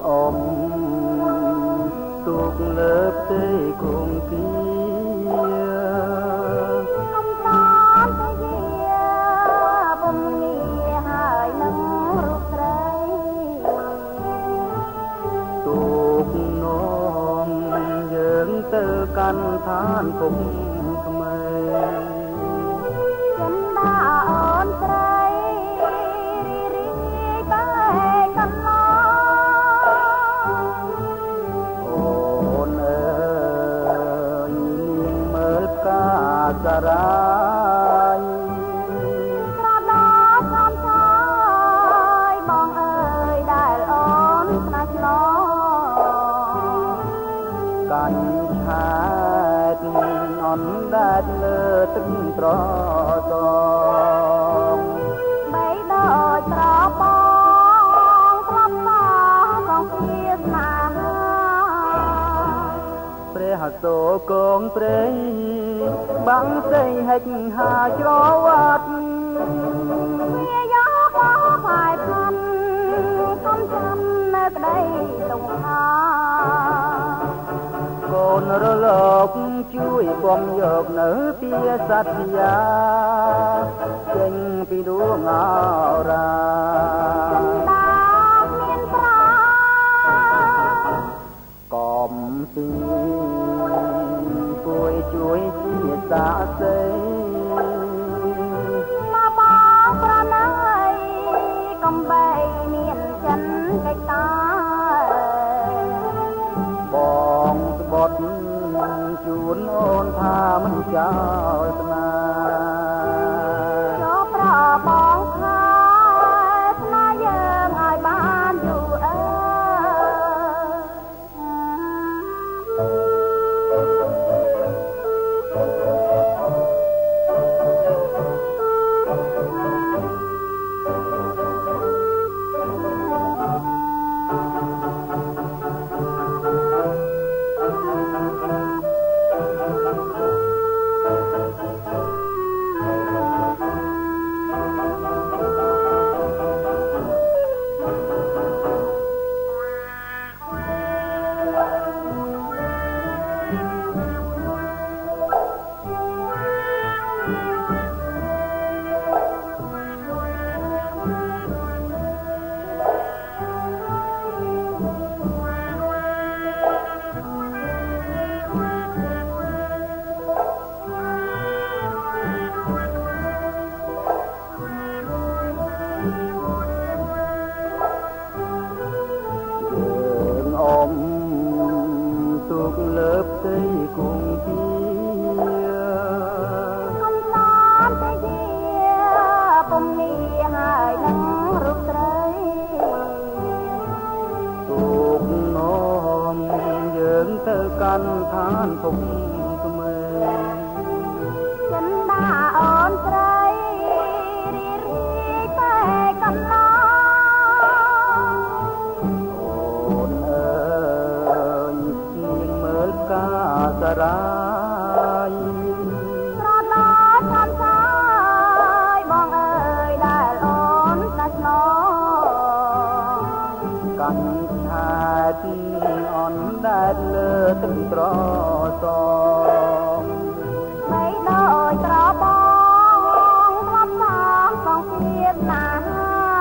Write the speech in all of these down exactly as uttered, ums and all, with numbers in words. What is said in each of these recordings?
អមទូកលើផ្ទៃគង្គីកំសាន្តទៅយាពុំងាហើយនឹងរូបស្រីទូកនោមយើងទៅកាន់ឋានគុំថ្មីចិនបាអូនស្រីរីតែកន្លងអូនអើយនាងមើលផ្កាសារ៉ាយត្រដោសំឆាយបងអើយដែលអូនស្នេហ៍ឆ្លងកាញ់ឆែតអនដែតលើទឹកត្រសងបីដូចត្របងក្លប់សងគ្នាស្នេហាព្រះសូរគងព្រៃបាំងស្រីហិចហាច្រវត្តវាយកមកផាយផាន់កំចាំនៅក្តីទង្ហាកូនរលកជួយបំយកនៅពីសត្យាចេញពីដួងអរាតាមានប្រាកំពីពួយជួយជាសាស័យមកបងប្រណីកំបីមានចិនកិច្ចការបងស្បត់ជូនអូនថាមិនចោលស្នេហ៍ចូលប្របងខាស្នេហ៍យើងឲ្យបានយូរអើទូកលើផ្ទៃគង្គីកំសាន្តទៅយាពុំងាហើយនឹងរូបស្រីទូកនោមយើងទៅកាន់ឋានគុំថ្មីចិនដាអូនស្រីរីរីតែកន្លងអូនអើយនាងមើលផ្កាសារ៉ាយត្រដោសំឆាយបងអើយដែលអូនស្នេហ៍ឆ្លងកាញ់ឆែតអនដែតលើទឹកត្រសងបីដូចត្របងក្លប់សងសងគ្នាស្នេហា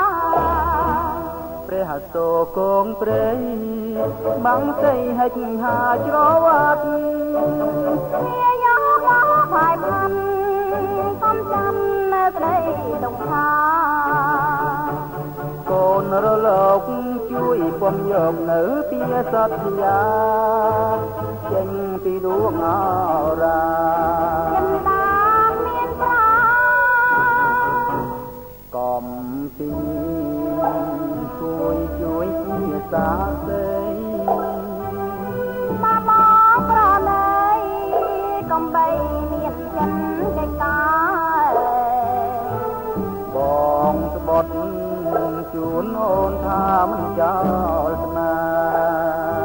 ព្រះសូរគងព្រៃបាំងស្រីហិចហាច្រវត្តវាយកមកផាយផាន់កំចាំនៅក្តីទង្ហាកូនរលកជួយបំយកនៅពីសត្យាចេញពីដួងអរាចិនដាមានប្រាកំពីជួយជួយជាសាស័យមកបងប្រណីកំបីមានចិនកិច្ចការបងស្បត់ជូនអូនថាមិនចោលស្នេហ៍